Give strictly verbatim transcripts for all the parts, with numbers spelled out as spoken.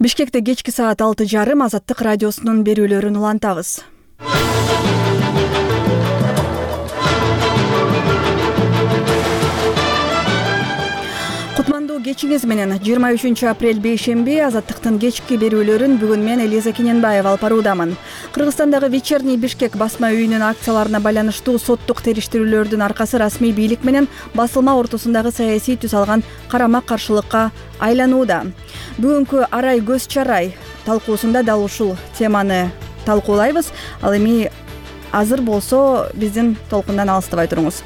Бишкекте кечки саат алты жарым Азаттык радиосунун берүүлөрүн улантабыз. Кутмандуу кечиңиз менен жыйырма үчүнчү апрель бейшемби Азаттыктын кечки берүүлөрүн бүгүн мен Элиза Кененбаева алып баруудамын. Кыргызстандагы Вечерний Бишкек басма үйүнүн акцияларына байланыштуу соттук териштирүүлөрдүн аркасы расмий бийлик менен басылма ортосундагы саясий түс алган карама-каршылыкка айланууда. Бүгүнкү арай көз чарай талкуусунда дал ушул теманы талкуулайбыз. Ал эми азыр болсо биздин толкундан алыстабай туруңуз.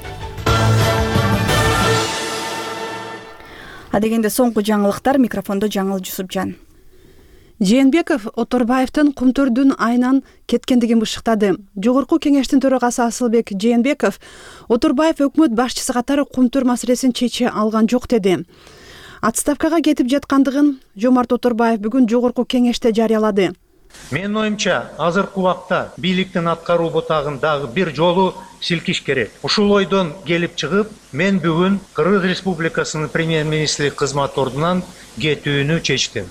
Адегенде соңку жаңылыктар, микрофондо Жаңыл Жусупжан. Жээнбеков Оторбаевдин Кумтурдун айынан кеткендигин бышыктады. Жогорку кеңештин төрагасы Асылбек Жээнбеков Оторбаев өкмөт башчысы катары Кумтур маселесин чече алган жок деди. Отставкага кетип жаткандыгын Жомарт Оторбаев бүгүн жогорку кеңеште жарыялады. Менин оюмча, азыркы убакта бийликтин аткаруу бутагын дагы бир жолу силкиш керек. Ушул ойдон келип чыгып, мен бүгүн Кыргыз Республикасынын премьер-министри кызмат ордунан кетүүнү чечтим.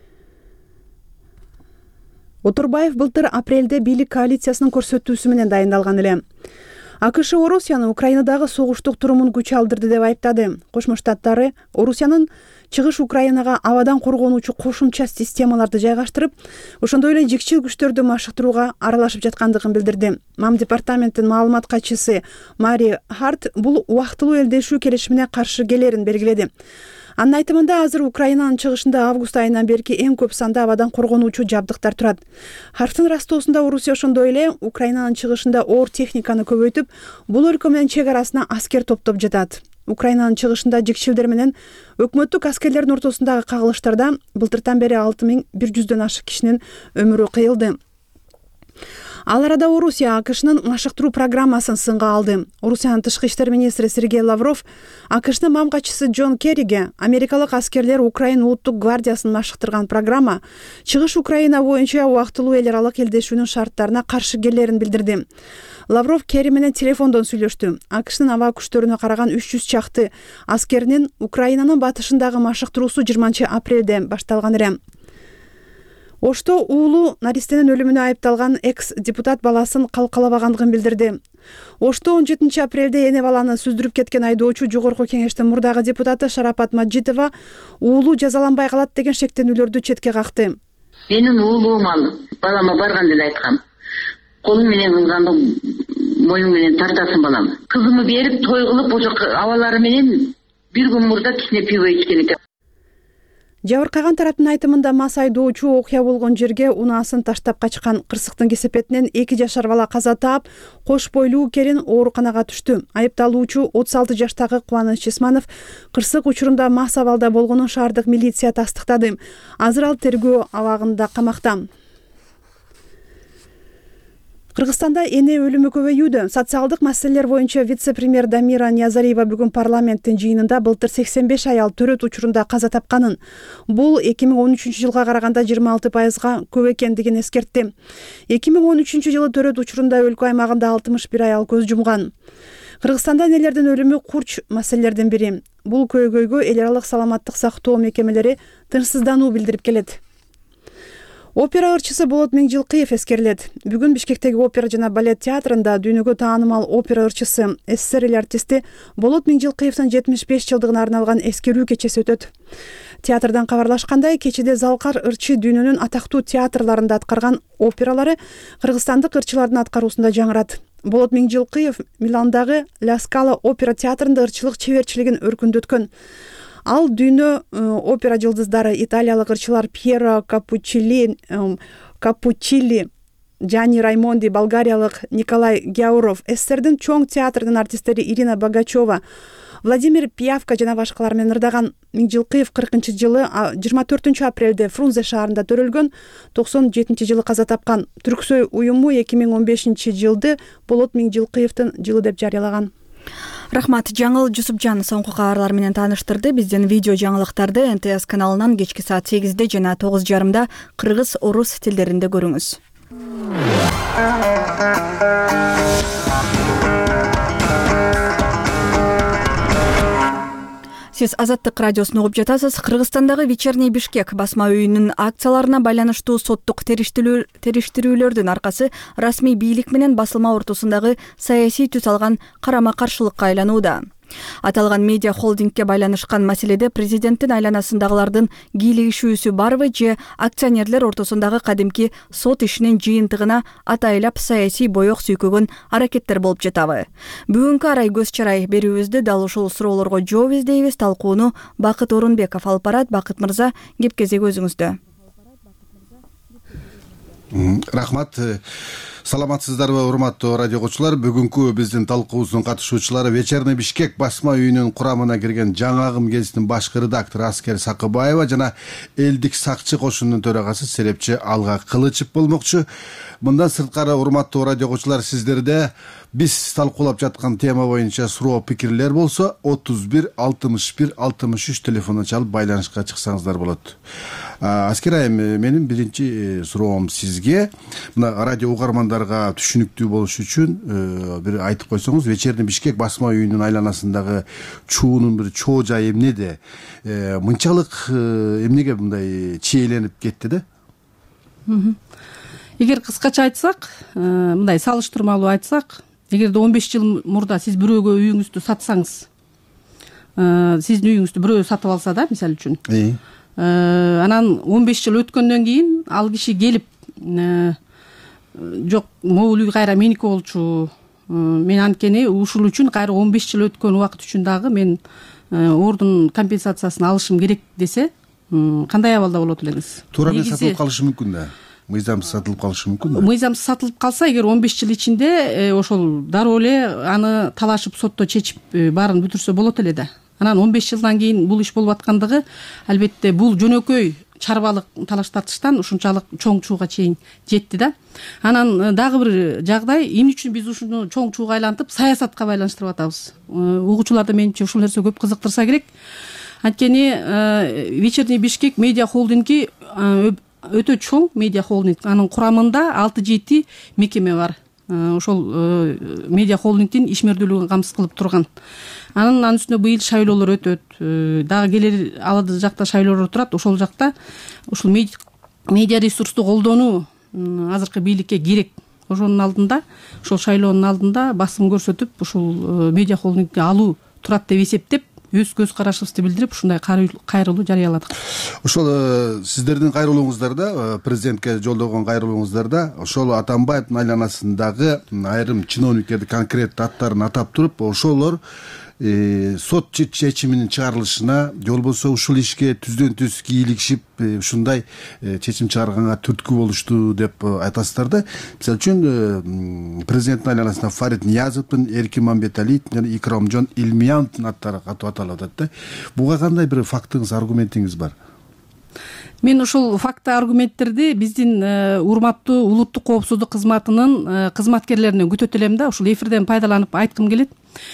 Оторбаев былтыр апрелде бийлик коалициясынын көрсөтүүсү менен дайындалган эле. АКШ Орусияны Украинадагы согуштук турумун күч алдырды деп айыптады. Кошмо Штаттары Орусиянын чыгыш Украинага абадан коргонуучу кошумча системаларды жайгаштырып, ошондой эле жикчил күчтөрдү машыктырууга аралашып жаткандыгын билдирди. МАМ департаментинин маалымат катчысы Мари Харт бул убактылуу элдешүү келишимине каршы келерин белгиледи. Анын айтымында азыр Украинанын чыгышында август айынан берки эң көп санда абадан коргонуучу жабдыктар турат. Харттын растоосунда Орусия ошондой эле Украинанын чыгышында оор техниканы көбөйтүп, бул өлкө менен чек арасына аскер топтоп жатат. Украинанын чыгышында жикчилдер менен өкмөттүк аскерлердин ортосундагы кагылыштарда былтыртан бери алты миң бир жүздөн ашык кишинин өмүрү кыйылды. Ал арада Орусия АКШнын машыктыруу программасын сынга алды. Орусиянын тышкы иштер министри Сергей Лавров АКШнын МАМ катчысы Джон Керриге америкалык аскерлер Украина улуттук гвардиясын машыктырган программа чыгыш Украина боюнча убактылуу эл аралык элдешүүнүн шарттарына каршы келерин билдирди. Лавров Керри менен телефондон сүйлөштү. АКШнын аба күчтөрүнө караган үч жүз чакты аскеринин Украинанын батышындагы машыктыруусу жыйырманчы апрелде башталган эле. Ошто уулу наристенин өлүмүнө айыпталган экс-депутат баласын калкалабагандыгын билдирди. Ошто он жетинчи апрелде эне баланы сүздүрүп кеткен айдоочу жогорку кеңештин мурдагы депутаты Шарапат Маджитова уулу жазаланбай калат деген шектенүүлөрдү четке какты. Менин уулум ал балама барган эле айткам. Колуң менен кылганды моюң менен тартасың балам. Кызымы берип той кылып ошо абалары менен бир күн мурда кичине пиво ичкен экен. Жабыркаган тараптын айтымында мас айдоочу окуя болгон жерге унаасын таштап качкан. Кырсыктын кесепетинен эки жашар бала каза таап, кош бойлуу келин ооруканага түштү. Айыпталуучу отуз алты жаштагы Кубаныч Чесманов кырсык учурунда мас абалда болгонун шаардык милиция тастыктады. Азыр ал тергөө абагында камакта. Кыргызстанда эне өлүмү көбөйүүдө. Социалдык маселелер боюнча вице-премьер Дамира Ниязариева бүгүн парламенттин жыйынында былтыр сексен беш аял төрөт учурунда каза тапканын, бул эки миң он үчүнчү жылга караганда жыйырма алты пайызга көп экендигин эскертти. эки миң он үчүнчү жылы төрөт учурунда өлкө аймагында алтымыш бир аял көз жумган. Кыргызстанда энелердин өлүмү курч маселелердин бири. Бул көйгөйгө эл аралык саламаттык сактоо мекемелери тынчсыздануу билдирип келет. Опера ырчысы Болот Миңжилкыев эскерилет. Бүгүн Бишкектеги опера жана балет театрында дүйнөгө таанымал опера ырчысы, СССР эл артисти Болот Миңжилкыевдин жетимиш беш жылдыгына арналган эскерүү кечеси өтөт. Театрдан кабарлашкандай, кечеде Залкар ырчы дүйнөнүн атактуу театрларында аткарган опералары кыргызстандык ырчылардын аткаруусунда жаңырат. Болот Миңжилкыев Миландагы Ла Скала опера театрында ырчылык чеберчилигин өркүндөткөн. Ал дүйнө опера жылдыздары италиялык ырчылар Пьеро Капуччилли, Капуччилли, Джани Раймонди, болгариялык Николай Гяуров, СССРдин чоң театрдын артисттери Ирина Богачева, Владимир Пиявка жана башкалар менен ырдаган. Миңжилкыев кыркынчы жылы жыйырма төртүнчү апрелде Фрунзе шаарында төрөлгөн, токсон жетинчи жылы каза тапкан. Түрксөй уюму эки миң он бешинчи жылды Болот Миңжилкыевдин жылы деп жарыялаган. Рахмат, Жаңыл Жусупжан соңку кабарлар менен тааныштырды. Биздин видео жаңылыктарды Н Т С каналынан кечки саат сегизде жана тогуз жарымда кыргыз, орус тилдеринде көрүңүз. Сиз Азаттык радиосун угуп жатасыз. Кыргызстандагы Вечерний Бишкек басма үйүнүн акцияларына байланыштуу соттук териштирүүлөрдүн аркасы расмий бийлик менен басылма ортосундагы саясий түс алган карама каршылыкка айланууда. Аталган медиа холдингке байланышкан маселеде президенттин айланасындагылардын кийлигишүүсү барбы же акционерлер ортосундагы кадимки сот ишинин жыйынтыгына атайлап саясий боек сүйкөгөн аракеттер болуп жатабы? Бүгүнкү арай көз чарай берүүбүздү дал ушул суроолорго жооп издейбиз. Талкууну Бакыт Орунбеков алып барат. Бакыт мырза, кеп кезеги өзүңүздө. Рахмат. Саламатсыздарбы, урматтуу радио окуучулар. Бүгүнкү биздин талкуубуздун катышуучулары Вечерний Бишкек басма үйүнүн курамына кирген жаңагым гезитинин башкы редактору Аскер Сакыбаева жана элдик сакчы кошунунун төрагасы серепчи Алга Кылычев болмокчу. Мындан сырткары, урматтуу радио окуучулар, сиздерде биз талкуулап жаткан тема боюнча суроо пикирлер болсо отуз бир алтымыш бир алтымыш үч телефонун чалып байланышка чыксаңыздар болот. Аскер айым, менин биринчи суроом сизге. Мына радио угармандарга түшүнүктүү болуш үчүн бир айтып койсоңуз, Вечерний Бишкек басма үйүнүн айланасындагы чуунун бир чоо жайы эмнеде? Мынчалык эмнеге мындай чийеленип кетти да? Эгер кыскача айтсак, мындай салыштырмалуу айтсак, эгерде он беш жыл мурда сиз бирөөгө үйүңүздү сатсаңыз, сиздин үйүңүздү бирөө сатып алса да, мисалы үчүн, анан он беш жыл өткөндөн кийин ал киши келип, жок, могул үй кайра меники болчу, мен анткени ушул үчүн кайра он беш жыл өткөн убакыт үчүн дагы мен ордун компенсациясын алышым керек десе, кандай абалда болот элеңиз? Туура эмес сатылып калышы мүмкүн да. Мыйзамсыз сатылып калышы мүмкүн да. Мыйзамсыз сатылып калса, эгер он беш жыл ичинде ошол дароо эле аны талашып сотто чечип баарын бүтүрсө болот эле да. Анан он беш жылдан кийин бул иш болуп аткандыгы, албетте бул жөнөкөй чарбалык талаш тартыштан ушунчалык чоң чууга чейин жетти да. Анан дагы бир жагдай, эмне үчүн биз ушуну чоң чууга айлантып саясатка байланыштырып атабыз? Угуучуларды менимче ушул нерсе көп кызыктырса керек. Анткени Вечерний Бишкек медиа холдинги өтө чоң медиа холдинг. Анын курамында алты жети мекеме бар. Ошол медиа холдингдин ишмердүүлүгүн камсыз кылып турган. Анын анын үстүнө быйыл шайлоолор өтөт. Дагы келер алады жакта шайлоолор турат. Ошол жакта ушул медиа ресурсту колдонуу азыркы бийликке керек. Ошонун алдында, ошол шайлоонун алдында басым көрсөтүп, ушул медиа холдингди алуу турат деп эсептеп, өз көз карашыбызды билдирип, ушундай кайрылуу жарыяладык. Ошол сиздердин кайрылууңуздарда, президентке жолдогон кайрылууңуздарда, ошол Атамбаевдин айланасындагы айрым чиновниктерди конкреттүү аттарын атап туруп, ошолор сот чечиминин чыгарылышына, же болбосо ушул ишке түздөн түз кийлигишип, ушундай чечим чыгарганга түрткү болушту деп айтасыздар да. Мисалы үчүн президенттин айланасында Фарид Ниязовдун, Эркин Мамбеталиевдин жана Икрамжон Илмияновдун аттары катып аталып атат да. Буга кандай бир фактыңыз, аргументиңиз бар? Мен ушул факты, аргументтерди биздин урматтуу улуттук коопсуздук кызматынын кызматкерлеринен күтөт элем да. Ушул эфирден пайдаланып айткым келет.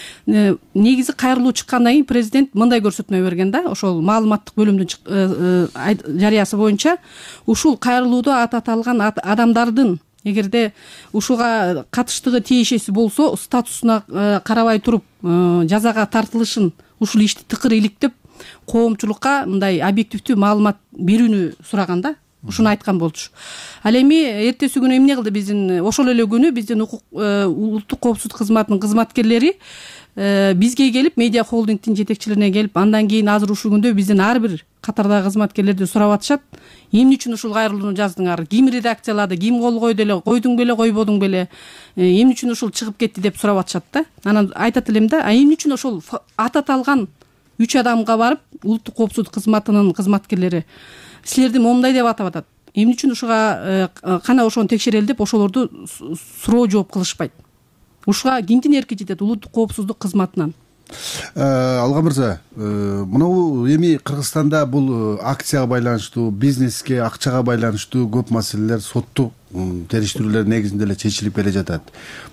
Негизи кайрылуу чыккандан кийин президент мындай көрсөтмө берген да. Ошол маалыматтык бөлүмдүн жарыясы боюнча ушул кайрылууда аты аталган адамдардын эгерде ушуга катыштыгы тиешеси болсо, статусуна карабай туруп жазага тартылышын, ушул ишти тыкыр иликтеп коомчулукка мындай объективдүү маалымат берүүнү сураган да. Ушуну айткан болчу. Ал эми эртеси күнү эмне кылды биздин, ошол эле күнү биздин улуттук коопсуздук кызматынын кызматкерлери бизге келип, медиа холдингдин жетекчилерине келип, андан кийин азыр ушул күндө биздин ар бир катардагы кызматкерлерди сурап атышат. Эмне үчүн ушул кайрылууну жаздыңар? Ким редакциялады? Ким кол койду эле? Койдуң беле, койбодуң беле? Эмне үчүн ушул чыгып кетти деп сурап атышат да. Анан айтат элем да, а эмне үчүн ошол аты аталган үч адамга барып, улуттук коопсуздук кызматынын кызматкерлери силерди момундай деп атап атат. Эмне үчүн ушуга кана ошону текшерели деп ошолорду суроо жооп кылышпайт? Ушуга кимдин эрки жетет? Улуттук коопсуздук кызматынан. Алга мырза, мынау эми Кыргызстанда бул акцияга байланыштуу, бизнеске, акчага байланыштуу көп маселелер соттук териштирүүлөр негизинде эле чечилип келе жатат.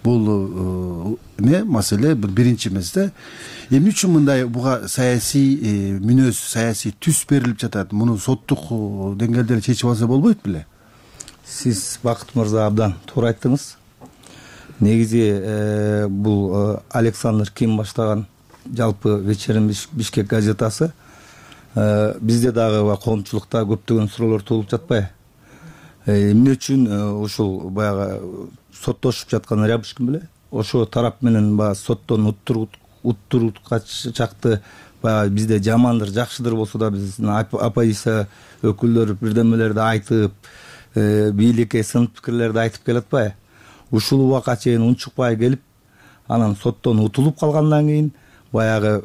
Бул эмне маселе бир биринчи эмес да. Эмне үчүн мындай буга саясий мүнөз, саясий түс берилип жатат? Муну соттук деңгээлде чечип алса болбойт беле? Сиз Бакыт мырза абдан туура айттыңыз. Негизи бул Александр Ким баштаган жалпы вечерний Бишкек газетасы. Бизде дагы коомчулукта көптөгөн суроолор туулуп жатпайбы? Эмне үчүн ушул баягы соттошуп жаткан Рябушкин беле ошо тарап менен баягы соттон уттурууга чакты баягы бизде жамандыр жакшыдыр болсо да биздин оппозиция өкүлдөрү бирдемелерди айтып, бийликке сын пикирлерди айтып келатпайбы? Ушул убакка чейин унчукпай келип, анан соттон утулуп калгандан кийин баягы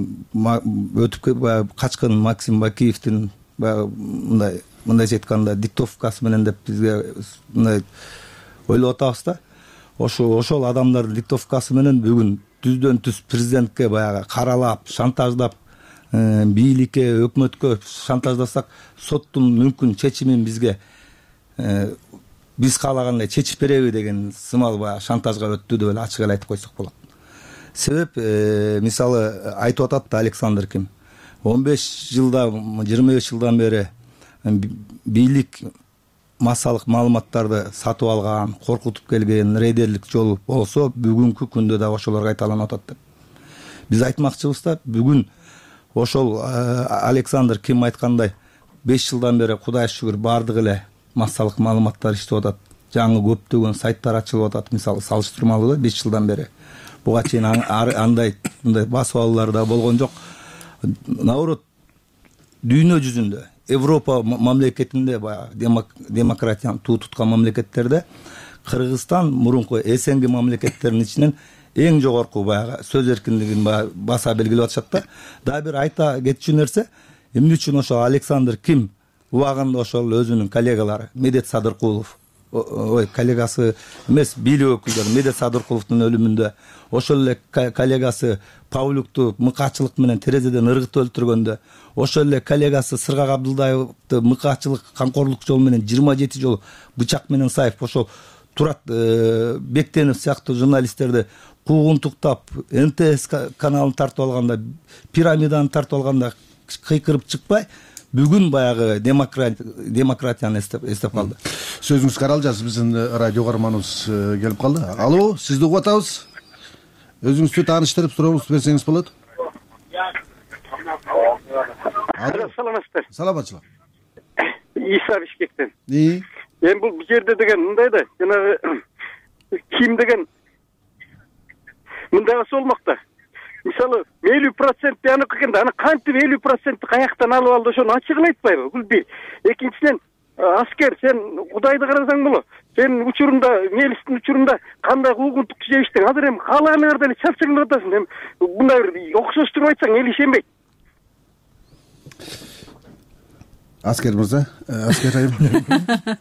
өтүп качкан Максим Бакиевдин баягы мындай мындайча айтканда диктовкасы менен деп бизге мындай ойлоп атабыз да. Ошо ошол адамдардын диктовкасы менен бүгүн түздөн түз президентке баягы каралап, шантаждап, бийликке, өкмөткө шантаждасак, соттун мүмкүн чечимин бизге биз каалагандай чечип береби деген сымал баягы шантажга өттү деп эле ачык эле айтып койсок болот. Себеп мисалы айтып атат Александр Ким. он беш жылда, жыйырма беш жылдан бери бийлик массалык маалыматтарды сатып алган, коркутуп келген, рейдерлик жол болсо, бүгүнкү күндө да ошолор кайталанып атат деп. Биз айтмакчыбыз да, бүгүн ошол Александр Ким айткандай беш жылдан бери Кудайга шүгүр бардык эле массалык маалыматтар иштеп атат. Жаңы көптөгөн сайттар ачылып атат, мисалы салыштырмалуу да беш жылдан бери. Буга чейин андай мындай басып алуулар да болгон жок. Наоборот, дүйнө жүзүндө, Европа мамлекетинде баягы демократияны туу туткан мамлекеттерде Кыргызстан мурунку СНГ мамлекеттеринин ичинен эң жогорку баягы сөз эркиндигин баса белгилеп атышат да. Дагы бир айта кетчү нерсе, эмне үчүн ошол Александр Ким убагында ошол өзүнүн коллегалары Медет Садыркулов, ой, коллегасы эмес, бийлик өкүлдөрү Медет Садыркуловдун өлүмүндө, ошол эле коллегасы Павлюкту мыкаачылык менен терезеден ыргытып өлтүргөндө, ошол эле коллегасы Сыргак Абдылдаевди мыкаачылык, камкорлук жолу менен жыйырма жети жолу бычак менен сайып, ошол Турат Бектенов сыяктуу журналисттерди куугунтуктап, Н Т С каналын тартып алганда, пирамиданы тартып алганда кыйкырып чыкпай, бүгүн баягы демократияны эстеп калды. Сөзүңүз каралжасыз, биздин радио угарманыбыз келип калды. Алло, сизди угуп атабыз. Өзүңүздү тааныштырып сурооңузду берсеңиз болот. Алло, саламатсыздар. Саламатчылык. Иса Бишкектен. И? Эми бул жерде деген мындай да, жанагы Ким деген мындайга болмокто. Мисалы, элүү процент аныкы экенде, аны кантип элүү процентти каяктан алып алды, ошону ачыгын айтпайбы? Бул бир. Экинчиден, аскер, сен Кудайды карасаң боло. Сен учурунда, мелистин учурунда кандай куугунтук жебиштиң? Азыр эми каалаганыңардан эле чапчыгылып атасың. Эми мындай бир окшоштуруп айтсаң эл ишенбейт. Аскер мырза, аскер айым.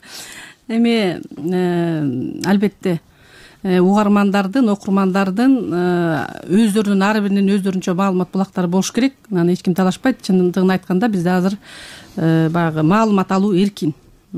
Эми албетте угармандардын, окурмандардын өздөрүнүн ар биринин өздөрүнчө маалымат булактары болуш керек. Аны эч ким талашпайт. Чындыгын айтканда бизде азыр баягы маалымат алуу эркин.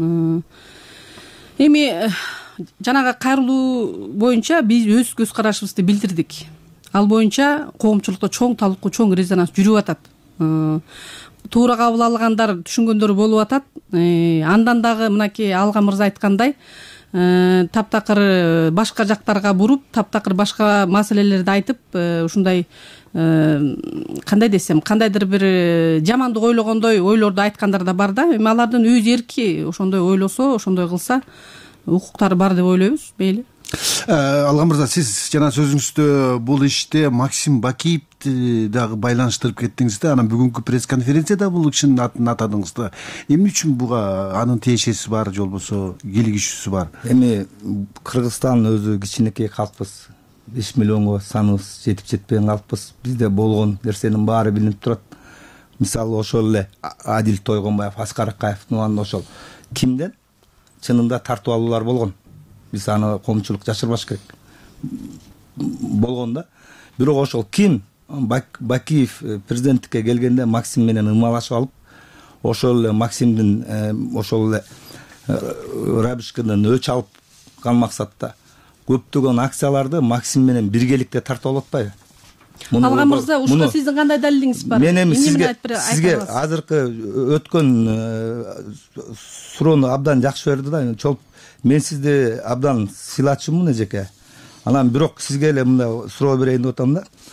Эми жанагы кайрылуу боюнча биз өз көз карашыбызды билдирдик. Ал боюнча коомчулукта чоң талкуу, чоң резонанс жүрүп атат. Туура кабыл алгандар түшүнгөндөр болуп атат. Андан дагы мынакей Алга мырза айткандай, таптакыр башка жактарга буруп, таптакыр башка маселелерди айтып, ушундай кандай десем, кандайдыр бир жамандык ойлогондой ойлорду айткандар да бар да. Эми алардын өз эрки, ошондой ойлосо, ошондой кылса, укуктары бар деп ойлойбуз, мейли. Алга мырза, сиз жана сөзүңүздө бул иште Максим Бакиевди дагы байланыштырып кеттиңиз да, анан бүгүнкү пресс конференцияда бул кишинин атын атадыңыз да. Эмне үчүн буга анын тиешеси бар, же болбосо кийлигишүүсү бар? Эми Кыргызстан өзү кичинекей калкпыз. беш миллионго саныбыз жетип жетпеген калкпыз. Бизде болгон нерсенин баары билинип турат. Мисалы ошол эле Адил Тойгонбаев, Аскар Акаевдин ошол Кимден чынында тартып алуулар болгон. Биз аны коомчулук жашырбаш керек. Болгон да. Бирок ошол Ким Бакиев президенттикке келгенде Максим менен ымалашып алып, ошол эле Максимдин ошол эле Рябушкинден өч алып кан максатта көптөгөн акцияларды Максим менен биргеликте тартып алып атпайбы? Алга мырза, ушуга сиздин кандай далилиңиз бар? Мен эми сизге сизге азыркы өткөн суроону абдан жакшы берди да. Чолп мен сизди абдан сыйлачумун эжеке. Анан бирок сизге эле мындай суроо берейин деп атам да.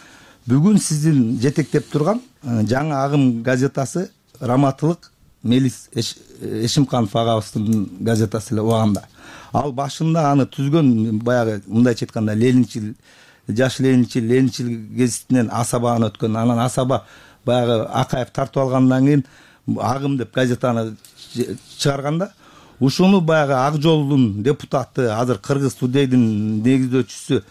бүгүн сиздин жетектеп турган жаңы агым газетасы раматылык Мелис Эшимканов агабыздын газетасы эле убагында. Ал башында аны түзгөн баягы мындайча айтканда ленинчил, жаш ленинчил, ленинчил гезитинен Асабаны өткөн, анан Асаба баягы Акаев тартып алгандан кийин агым деп газетаны чыгарганда, ушуну баягы Ак жолдун депутаты, азыр Кыргыз Тудейдин негиздөөчүсү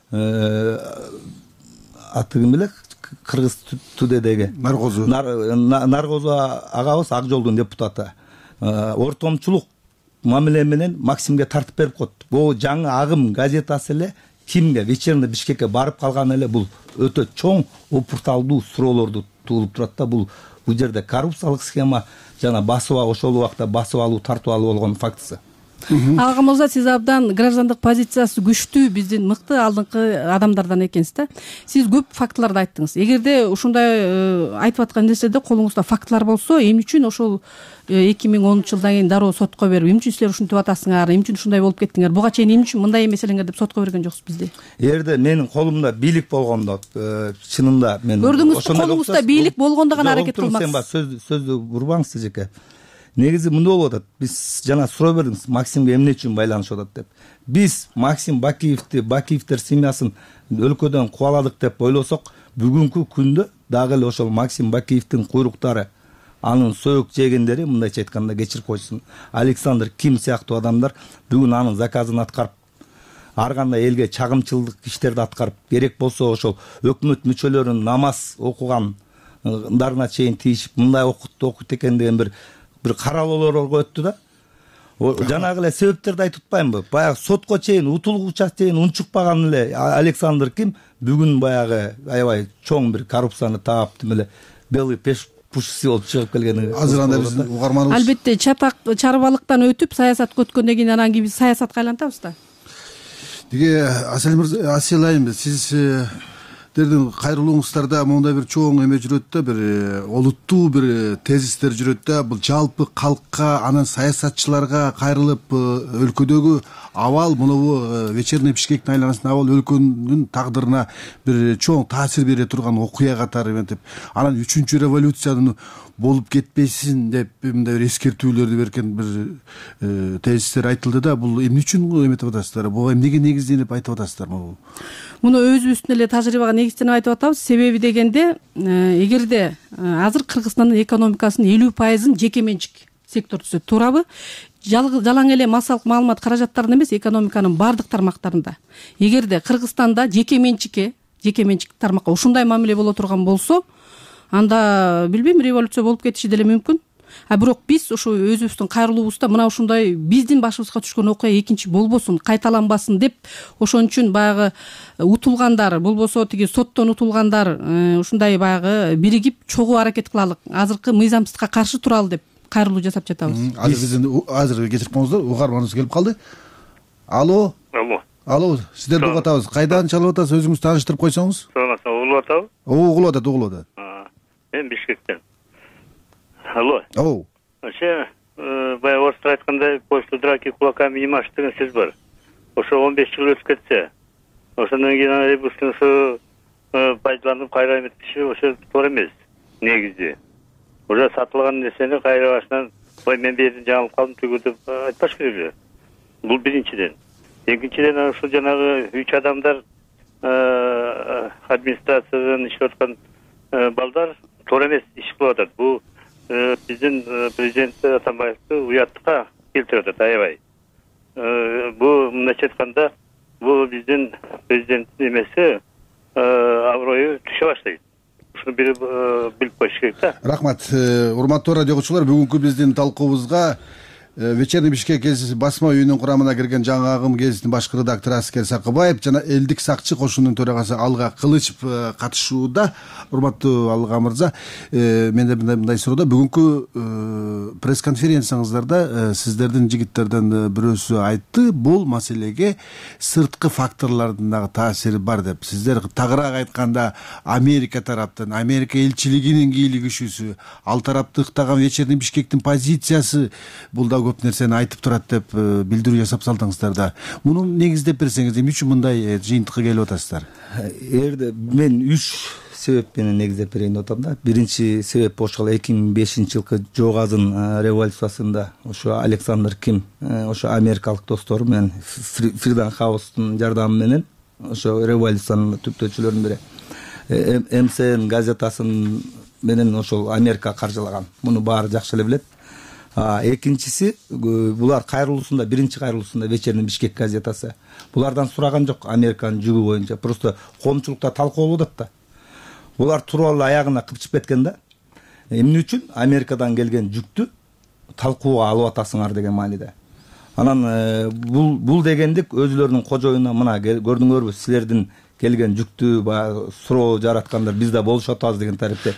аты ким эле? Кыргыз Тудейдеги Наргозу Наргозу агабыз Ак жолдун депутаты. Ортомчулук мамиле менен Максимге тартып берип коет. Бул жаңы агым газетасы эле кимге вечерний Бишкекке барып калган эле бул өтө чоң опурталдуу суроолорду туулуп турат да. Бул бул жерде коррупциялык схема жана басып ошол убакта басып алуу, тартып алуу болгон фактысы. Алга мырза, сиз абдан граждандык позициясы күчтүү биздин мыкты алдыңкы адамдардан экенсиз да. Сиз көп фактыларды айттыңыз. Эгерде ушундай айтып аткан нерседе колуңузда фактылар болсо, эмне үчүн ошол эки миң онунчу жылдан кийин дароо сотко берип, эмне үчүн силер ушинтип атасыңар, эмне үчүн ушундай болуп кеттиңер, буга чейин эмне үчүн мындай эмес элеңер деп сотко берген жоксуз бизди? Эгерде менин колумда бийлик болгондо, чынында мен көрдүңүз, колуңузда бийлик болгондо гана аракет кылмаксыз. Сөз сөздү урбаңыз тижеке. Негизи мындай болуп атат. Биз жана суроо бердиңиз, Максимге эмне үчүн байланышып атат деп. Биз Максим Бакиевди, Бакиевдер семьясын өлкөдөн кубаладык деп ойлосок, бүгүнкү күндө дагы эле ошол Максим Бакиевдин куйруктары, анын сөйөк жегендери, мындайча айтканда кечирип койсун, Александр Ким сыяктуу адамдар бүгүн анын заказын аткарып, ар кандай элге чагымчылдык иштерди аткарып, керек болсо ошол өкмөт мүчөлөрүнүн намаз окугандарына чейин тийишип, мындай окутtu окут экен деген бир бир каралоолорго өттү да. Жанагы эле себептерди айтып атпаймынбы? Баягы сотко чейин, утулгуча чейин унчукпаган эле Александр Ким бүгүн баягы аябай чоң бир коррупцияны таап, тим эле белый пеш пушси болуп чыгып келгени. Азыр анда биздин угарманыбыз албетте чатак чарбалыктан өтүп саясатка өткөндөн кийин анан кийин биз саясатка айлантабыз да. Диге Асель мырза, Асель айым, сиз дердин кайрылууңуздарда мондай бир чоң эме жүрөт да, бир олуттуу бир тезистер жүрөт да. Бул жалпы калкка, анан саясатчыларга кайрылып, өлкөдөгү абал, мынабу вечерний Бишкектин айланасындагы абал өлкөнүн тагдырына бир чоң таасир бере турган окуя катары эметип, анан үчүнчү революциянын болуп кетпесин деп мындай бир эскертүүлөрдү берген бир тезистер айтылды да. Бул эмне үчүн эметип атасыздар? Буга эмнеге негизденип айтып атасыздар? Муну өзүбүздүн эле тажрыйбага негизденип айтып атабыз. Себеби дегенде, эгерде азыр Кыргызстандын экономикасынын элүү пайызын жеке менчик сектор түзөт, туурабы? Жалаң эле массалык маалымат каражаттарында эмес, экономиканын бардык тармактарында. Эгерде Кыргызстанда жеке менчикке, жеке менчик тармакка ушундай мамиле боло турган болсо, анда билбейм, революция болуп кетиши деле мүмкүн. А бирок биз ошо өзүбүздүн кайрылуубузда мына ушундай биздин башыбызга түшкөн окуя экинчи болбосун, кайталанбасын деп, ошон үчүн баягы утулгандар, болбосо тиги соттон утулгандар ушундай баягы биригип чогуу аракет кылалык, азыркы мыйзамсыздыкка каршы туралы деп кайрылуу жасап жатабыз. Азыр биздин азыр кечирип коңуздар, угарманыбыз келип калды. Алло. Алло. Алло, сиздерди угуп атабыз. Кайдан чалып атасыз? Өзүңүз тааныштырып койсоңуз. Саламатсызбы, угулуп атабы? Угулуп атат, угулуп атат. Мен Бишкектен. Алло. О. Ошо баягы орустар айткандай, после драки кулаками не машь деген сөз бар. Ошо он беш жыл өтүп кетсе, ошондон кийин аны ребустун пайдаланып кайра эметиши ошо туура эмес. Негизи уже сатылган нерсени кайра башынан, ой мен бул жерден жаңылып калдым түгү деп айтпаш керек эле. Бул биринчиден. Экинчиден ушул жанагы үч адамдар администрациядан иштеп аткан балдар туура эмес иш кылып атат. Бул биздин президент Атамбаевди уяттыкка келтирип атат аябай. Бул мындайча айтканда, бул биздин президенттин эмеси аброю түшө баштайт. Ушуну билип коюш керек да. Рахмат. Урматтуу радио угуучулар, бүгүнкү биздин талкуубузга вечерний Бишкек гезити басма үйүнүн курамына кирген жаңы агым гезитинин башкы редактору Аскер Сакыбаев жана элдик сакчы кошунунун төрагасы Алга Кылычев катышууда. Урматтуу Алга мырза, менде мындай мындай суроодо, бүгүнкү пресс-конференцияңыздарда сиздердин жигиттерден бирөөсү айтты, бул маселеге сырткы факторлордун дагы таасири бар деп. Сиздер тагыраак айтканда Америка тараптан, Америка элчилигинин кийлигишүүсү, ал тараптыктагы вечерний Бишкектин позициясы, бул да дагы көп нерсени айтып турат деп билдирүү жасап салдыңыздар да. Муну негиздеп берсеңиз, эмне үчүн мындай жыйынтыкка келип атасыздар? Эгерде мен үч себеп менен негиздеп берейин деп атам да. Биринчи себеп ошол эки миң бешинчи жылкы Жоо Казын революциясында ошо Александр Ким ошо америкалык достору менен Фридом Хаустун жардамы менен ошо революциянын түптөөчүлөрүнүн бири эм эс эн газетасын менен ошол Америка каржылаган. Муну баары жакшы эле билет. Экинчиси, булар кайрылуусунда, биринчи кайрылуусунда Вечерний Бишкек газетасы. Булардан сураган жок Американын жүгү боюнча. Просто коомчулукта талкуулап атат да. Булар туруп алып аягына кыпчып кеткен да. Эмне үчүн Америкадан келген жүктү талкууга алып атасыңар деген мааниде. Анан бул бул дегендик өзүлөрүнүн кожоюна мына көрдүңөрбү, силердин келген жүктү баягы суроо жараткандар биз да болушуп атабыз деген тарифте.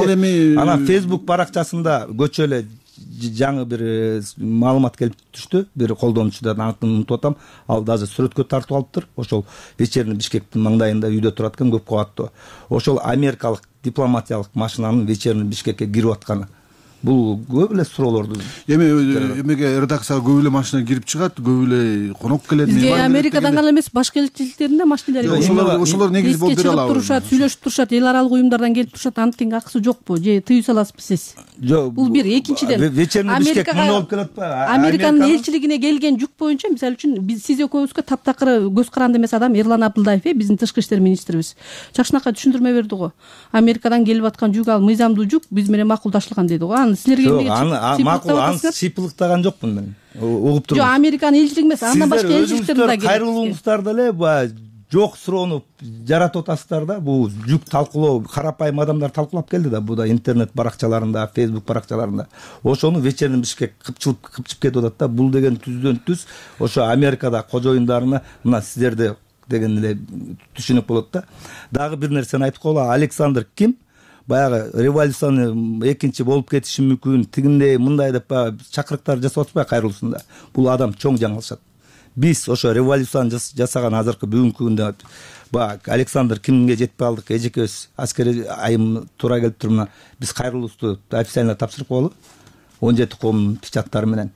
Анан Facebook баракчасында көчө эле жаңы бир маалымат келип түштү. Бир колдонуучудан атын унутуп атам. Ал даже сүрөткө тартып алыптыр. Ошол Вечерний Бишкектин маңдайында үйдө турат экен, көп кабаттуу. Ошол америкалык дипломатиялык машинанын Вечерний Бишкекке кирип атканы. Бул көп эле суроолорду эми эмеге редакцияга көп эле машина кирип чыгат, көп эле конок келет. Бизге Америкадан гана эмес, башка элчиликтеринде машиналар бар. Ошолор ошолор негиз болуп бере алабы. Турушат, сүйлөшүп турушат, эл аралык уюмдардан келип турушат. Анткенге акысы жокпу же тыюу саласызбы сиз? Жок. Бул бир. Экинчиден Америкага болуп келет ба? Американын элчилигине келген жүк боюнча, мисалы үчүн биз сиз экөөбүзгө таптакыр көз каранды эмес адам Эрлан Абдылдаев, биздин тышкы иштер министрибиз. Жакшынакай түшүндүрмө берди го. Америкадан келип аткан жүк ал мыйзамдуу жүк, биз менен макулдашылган деди го. Аны силерге эмне макул аны сыйпылыктаган жокмун мен. Угуп турмун. Жок, Американын элчилиги эмес, андан башка элчиликтердин да кайрылууңуздарда эле баягы жок суроону жаратып атасыздар да. Бул жүк талкуулоо карапайым адамдар талкуулап келди да. Бу да интернет баракчаларында, Facebook баракчаларында. Ошону Вечерний Бишкек кыпчылып кыпчып кетип атат да. Бул деген түздөн түз ошо Америкада кожоюндарына мына сиздерди деген эле түшүнүк болот да. Дагы бир нерсени айтып коелу. Александр Ким баягы революцияны экинчи болуп кетиши мүмкүн, тигиндей мындай деп чакырыктар жасап атпайбы кайрылуусунда. Бул адам чоң жаңылышат. Биз ошо революцияны жасаган азыркы бүгүнкү күндө баягы Александр Кимге жетпей калдык. Эжекебиз аскери айым туура келип туруп, биз кайрылуубузду официально тапшырып коелу. он жети коомдун печаттары менен.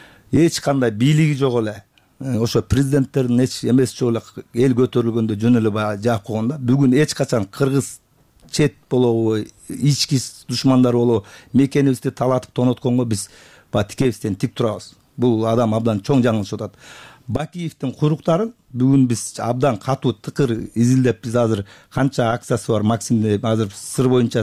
Эч кандай бийлиги жок эле. Ошо президенттердин эч эмес жок эле, эл көтөрүлгөндө жөн эле баягы жаап койгон да. Бүгүн эч качан кыргыз чет болобу, ички душмандар болобу, мекенибизди талатып тонотконго биз ба тикебизден тик турабыз. Бул адам абдан чоң жаңылышып атат. Бакиевдин куйруктарын бүгүн биз абдан катуу тыкыр изилдеп, биз азыр канча акциясы бар Максимде азыр сыр боюнча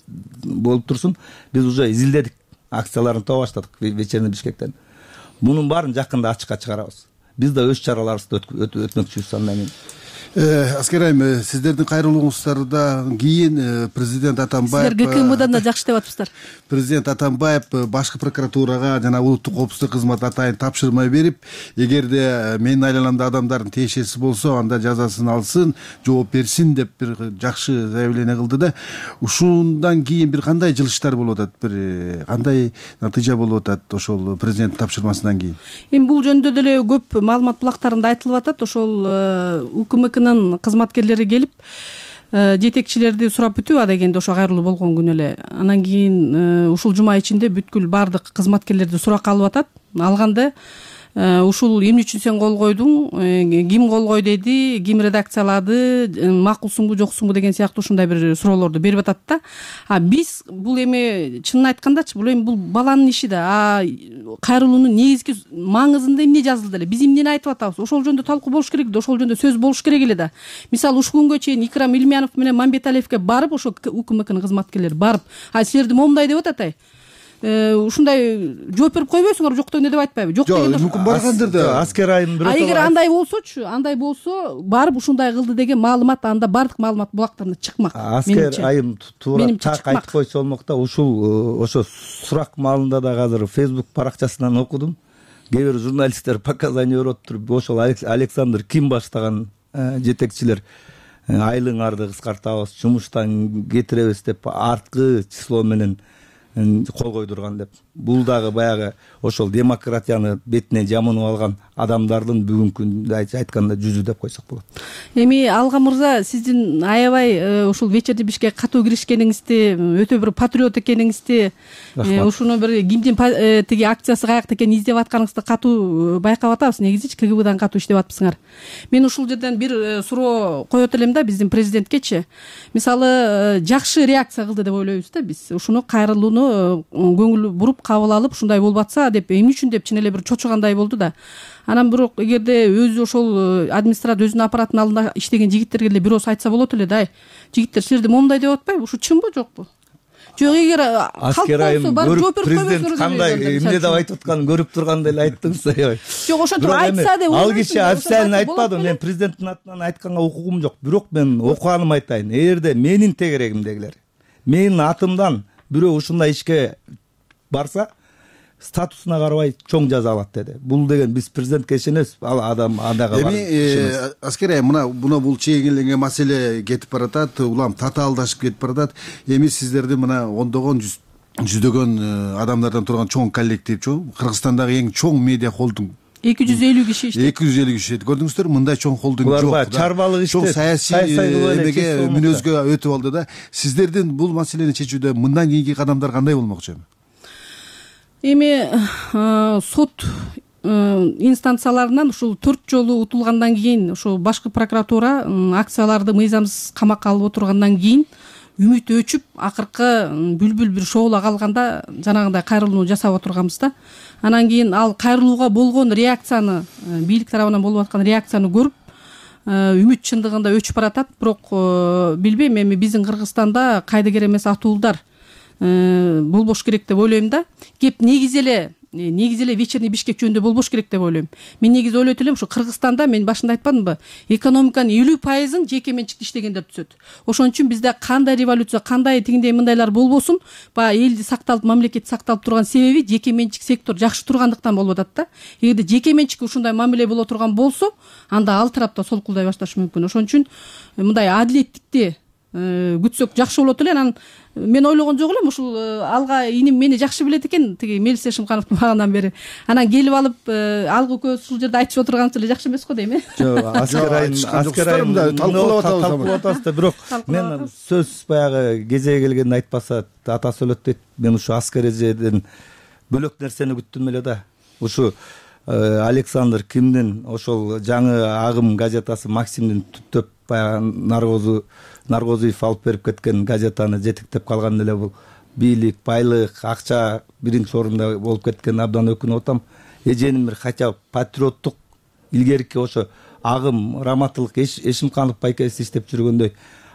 болуп турсун, биз уже изилдедик, акцияларын топ баштадык Вечерний Бишкектен. Мунун баарын жакында ачыкка чыгарабыз. Биз да өз чараларыбызды өтмөкчүбүз андан кийин. Аскер айым, сиздердин кайрылууңуздардан кийин президент Атамбаев сиздер ГКМдан да жакшы деп атыпсыздар. Президент Атамбаев башкы прокуратурага жана улуттук коопсуздук кызматы атайын тапшырма берип, эгерде менин айланамда адамдардын тиешеси болсо, анда жазасын алсын, жооп берсин деп бир жакшы заявление кылды да. Ушундан кийин бир кандай жылыштар болуп атат, бир кандай натыйжа болуп атат ошол президент тапшырмасынан кийин? Эми бул жөнүндө деле көп маалымат булактарында айтылып атат. Ошол УКМК кызматкерлери келип жетекчилерди сурап бүтүп а дегенде ошо кайрылуу болгон күнү эле. Анан кийин ушул жума ичинде бүткүл бардык кызматкерлерди суракка алып атат. Алганда ушул эмне үчүн сен кол койдуң, ким кол кой деди, ким редакциялады, макулсуңбу жоксуңбу деген сыяктуу ушундай бир суроолорду берип атат да. А биз бул эми чынын айткандачы, бул эми бул баланын иши да. А кайрылуунун негизги маңызында эмне жазылды эле? Биз эмнени айтып атабыз? Ошол жөнүндө талкуу болуш керек да, ошол жөнүндө сөз болуш керек эле да. Мисалы ушул күнгө чейин Икрам Илмянов менен Мамбеталиевге барып, ошо УКМКнын кызматкерлери барып, а силерди момундай деп атат ай. Ушундай жооп берип койбойсуңар, жок дегенде деп айтпайбы? Жок дегенде мүмкүн баргандыр да. Аскер айым бирөө. А эгер андай болсочу, андай болсо, барып ушундай кылды деген маалымат анда бардык маалымат булактарында чыкмак. Аскер айым туура так айтып койсо болмок да. Ушул ошо сурак маалында да азыр Facebook баракчасынан окудум. Кээ бир журналисттер показания берип туруп, ошол Александр Ким баштаган жетекчилер айлыгыңарды кыскартабыз, жумуштан кетиребиз деп арткы число менен кол койдурган деп. Бул дагы баягы ошол демократияны бетине жамынып алган адамдардын бүгүнкү күндө айтканда жүзү деп койсок болот. Эми Алга мырза, сиздин аябай ушул вечерний бишкек катуу киришкениңизди, өтө бир патриот экениңизди, ушуну бир кимдин тиги акциясы каякта экенин издеп атканыңызды катуу байкап атабыз. Негизичи КГБдан катуу иштеп атпсыңар. Мен ушул жерден бир суроо коет элем да биздин президенткечи. Мисалы, жакшы реакция кылды деп ойлойбуз да биз. Ушуну кайрылууну көңүл буруп кабыл алып, ушундай болбатса деп, эмне үчүн деп чын эле бир чочугандай болду да. Анан бирок эгерде өзү ошол администрат өзүнүн аппаратынын алдында иштеген жигиттерге эле бир ооз айтса болот эле да. Ай, жигиттер, силерди момундай деп атпайбы? Ушу чынбы, жокпу? Жок, эгер аскер айым көрүп, президент кандай эмне деп айтып атканын көрүп тургандай эле айттыңыз. Жок, ошентип айтса деп. Ал киши официально айтпады. Мен президенттин атынан айтканга укугум жок. Бирок мен окуганым айтайын. Эгерде менин тегерегимдегилер, менин атымдан бирөө ушундай ишке барса, статусуна карабай чоң жаза алат деди. Бул деген биз президентке ишенебиз. Ал адам адага бар. Эми аскер айым, мына мына бул чегиленген маселе кетип баратат, улам татаалдашып кетип баратат. Эми сиздерди мына ондогон жүздөгөн адамдардан турган чоң коллектив, чоң Кыргызстандагы эң чоң медиа холдинг эки жүз элүү киши иштейт. эки жүз элүү киши иштейт. Көрдүңүздөр, мындай чоң холдинг жок. Булар чарбалык иштейт. Чоң саясий эмеге мүнөзгө өтүп алды да. Сиздердин бул маселени чечүүдө мындан кийинки кадамдар кандай болмокчу? Эми сот инстанцияларынан ушул төрт жолу утулгандан кийин ошо башкы прокуратура акцияларды мыйзамсыз камакка алып отургандан кийин үмүт өчүп, акыркы бүлбүл бир шоола калганда жанагындай кайрылууну жасап отурганбыз да. Анан кийин ал кайрылууга болгон реакцияны, бийлик тарабынан болуп аткан реакцияны көрүп, үмүт чындыгында өчүп баратат. Бирок билбейм, эми биздин Кыргызстанда кайдыгер эмес атуулдар болбош керек деп ойлойм да. Кеп негизи эле негизи эле вечерний бишкек жөнүндө болбош керек деп ойлойм. Мен негизи ойлойт элем, ушу Кыргызстанда мен башында айтпадымбы, экономиканын элүү пайызын жеке менчикте иштегендер түзөт. Ошон үчүн бизде кандай революция, кандай тигиндей мындайлар болбосун, баягы элди сакталып, мамлекет сакталып турган себеби жеке менчик сектор жакшы тургандыктан болуп атат да. Эгерде жеке менчикке ушундай мамиле боло турган болсо, анда ал тарапта солкулдай башташы мүмкүн. Ошон үчүн мындай адилеттикти күтсөк жакшы болот эле. Анан мен ойлогон жок элем, ушул Алга иним мени жакшы билет экен, тиги Мелис Эшимкановдун багынан бери. Анан келип алып, Алга экөөбүз ушул жерде айтышып отурганыбыз эле жакшы эмес го дейм э. Жок, аскер айым, аскер айым талкуулап атабыз да. Бирок мен сөз баягы кезеги келгенде айтпаса атасы өлөт дейт. Мен ушу аскер эжеден бөлөк нерсени күттүм эле да. Ушу Александр Кимдин ошол жаңы агым газетасы Максимдин түптөп баягы наркозу наркозуев алып берип кеткен газетаны жетектеп калган эле бул бийлик, байлык, акча биринчи орунда болуп кеткен абдан өкүнүп атам. Эженин бир хотя патриоттук илгерки ошо агым Раматылык Эшимканов байкеси иштеп жүргөндөй,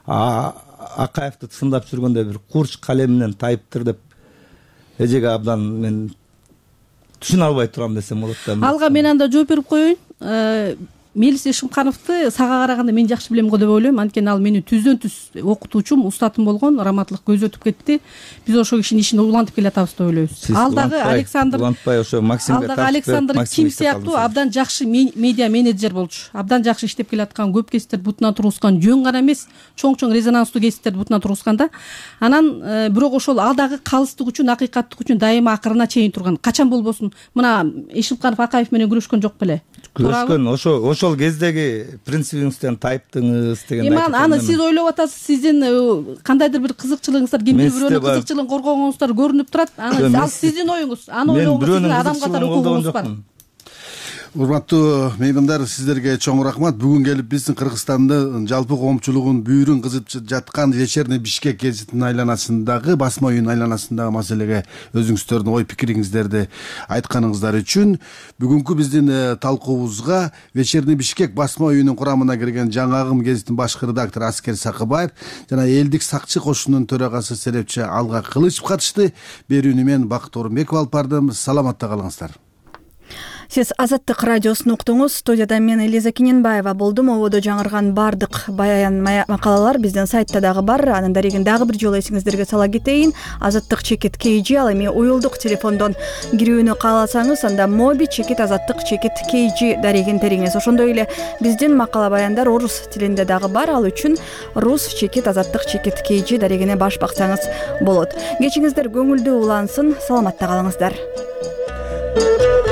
Акаевди сындап жүргөндөй бир курч калем тайыптыр деп эжеге абдан мен түшүнө албай турам десем болот да. Алга мен анда жооп берип коеюн. Мелис Эшимкановду сага караганда мен жакшы билем го деп ойлойм. Анткени ал менин түздөн түз окутуучум, устатым болгон. Раматылык көз өтүп кетти. Биз ошол кишинин ишине улантып келатабыз деп ойлойбуз. Ал дагы Александр улантпай ошо Максимге тартып, Александр Ким сыяктуу абдан жакшы медиа менеджер болчу. Абдан жакшы иштеп келаткан, көп кесиптерди бутуна тургузган, жөн гана эмес, чоң-чоң резонанстуу кесиптерди бутуна тургузган да. Анан бирок ошол ал дагы калыстык үчүн, акыйкаттык үчүн дайыма акырына чейин турган. Качан болбосун, мына Эшимканов Акаев менен күрөшкөн жок беле? Күрөшкөн, ошо ошол кездеги принцибиңизден тайыптыңыз деген. Эми аны сиз ойлоп атасыз, сиздин кандайдыр бир кызыкчылыгыңыздар, кимдир бирөөнүн кызыкчылыгын коргогоңуздар көрүнүп турат. Ал сиздин оюңуз. Аны ойлогоңуз адам катары укугуңуз бар. Урматтуу меймандар, сиздерге чоң рахмат. Бүгүн келип биздин Кыргызстандын жалпы коомчулугун бүйүрүн кызып жаткан вечерний Бишкек гезитинин айланасындагы, басма үйүнүн айланасындагы маселеге өзүңүздөрдүн ой пикириңиздерди айтканыңыздар үчүн бүгүнкү биздин талкуубузга вечерний Бишкек басма үйүнүн курамына кирген жаңы агым гезитинин башкы редактору Аскер Сакыбаев жана элдик сакчы кошунунун төрагасы Серепчи Алга Кылычев катышты. Берүүнү мен Бакыт Орунбеков алып бардым. Саламатта калыңыздар. Сиз Азаттык радиосун уктуңуз. Студияда мен Элиза Кененбаева болдум. Ободо жаңырган бардык баян макалалар биздин сайтта дагы бар. Анын дарегин дагы бир жолу эсиңиздерге сала кетейин. Азаттык чекит кей жи, ал эми уюлдук телефондон кирүүнү кааласаңыз, анда моби чекит азаттык чекит кей жи дарегин териңиз. Ошондой эле биздин макала баяндар орус тилинде дагы бар. Ал үчүн рус чекит азаттык чекит кей жи дарегине баш баксаңыз болот. Кечиңиздер көңүлдүү улансын. Саламатта калыңыздар.